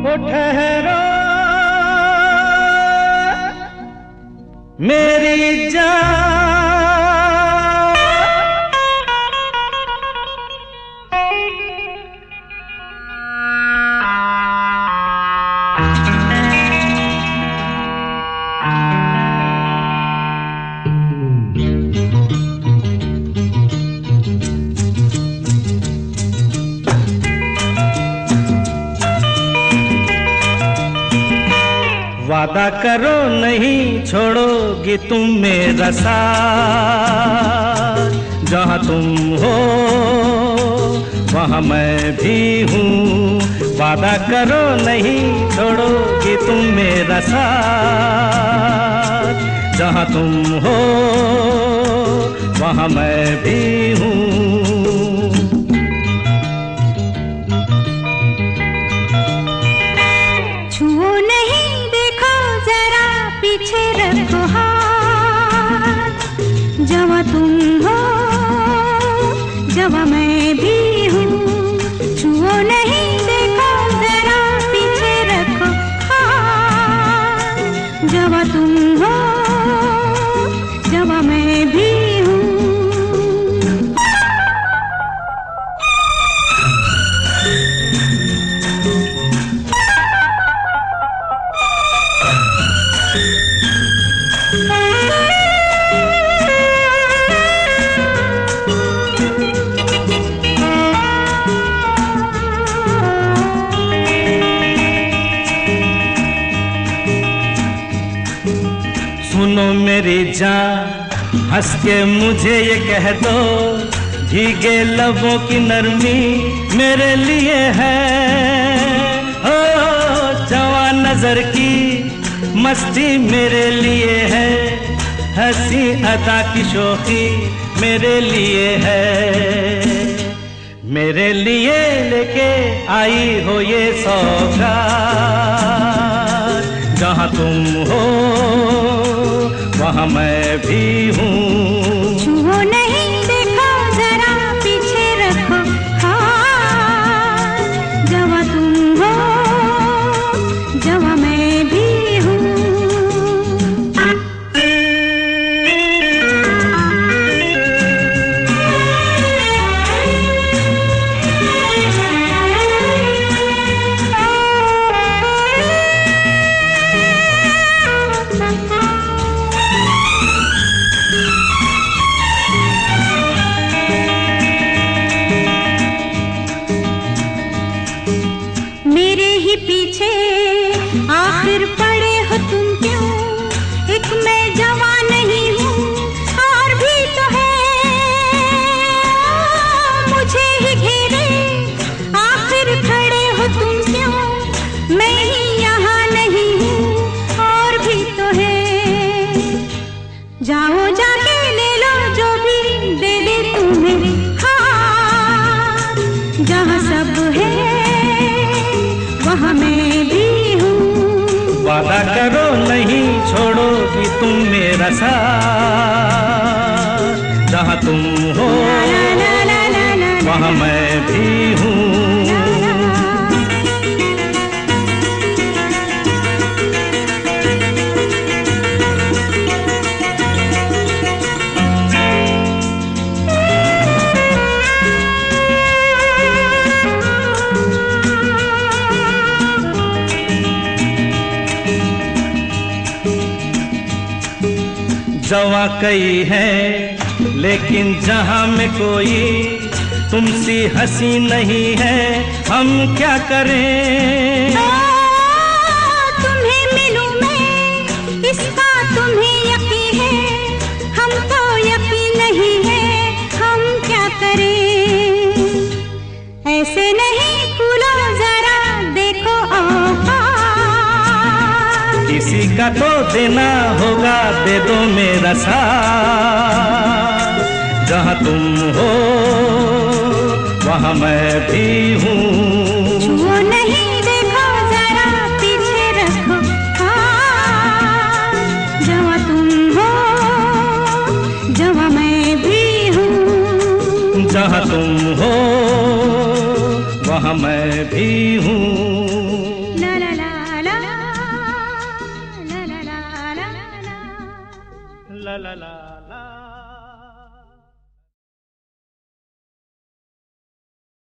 ओ ठहरो मेरी जान, वादा करो नहीं छोड़ोगी तुम मेरा साथ, जहाँ तुम हो वहाँ मैं भी हूँ। वादा करो नहीं छोड़ोगी तुम मेरा साथ, जहाँ तुम हो वहाँ मैं भी हूँ। पीछे रखो हाथ, जहाँ तुम हो जहाँ मैं भी हूँ। छुओ नहीं देखो जरा पीछे रखो हाथ, जहाँ तुम हो जहाँ मैं भी हूँ। सुनो मेरी जान, हंस के मुझे ये कह दो, भीगे लबों की नरमी मेरे लिए है। ओ जवान नजर की मस्ती मेरे लिए है, हंसी अदा की शोखी मेरे लिए है। मेरे लिए लेके आई हो ये सौगात, जहाँ तुम हो वहाँ मैं भी हूँ। छुओ नहीं देखो जरा पीछे रखो हाथ, जहाँ तुम हो जहाँ मैं भी हूँ। पीछे आखिर पड़े हो तुम क्यों? एक मैं जवान नहीं हूँ और भी तो है मुझे ही घेरे, आखिर खड़े हो तुम क्यों? मैं ही यहाँ नहीं हूँ और भी तो है। जाओ जाके ले लो जो भी दे दे तुम्हें हाथ, जहाँ सब है वहाँ मैं भी हूँ। वादा करो नहीं छोड़ोगी तुम मेरा साथ, जहाँ तुम हो वहाँ मैं भी हूँ। जवा कई है लेकिन जहाँ में कोई तुमसी हंसी नहीं है, हम क्या करें? तुम्हें मिलूं मैं इसका तुम्हें यकीन है, हमको यकीन नहीं है, हम क्या करें? ऐसे नहीं फूलो जरा देखो किसी का तो देना होगा, दे दो मेरा साथ, जहाँ तुम हो वहाँ मैं भी हूँ। छुओ नहीं देखो जरा पीछे रखो हाथ, जहाँ तुम हो जहाँ मैं भी हूँ। जहाँ तुम हो वहाँ मैं भी हूँ। ला ला ला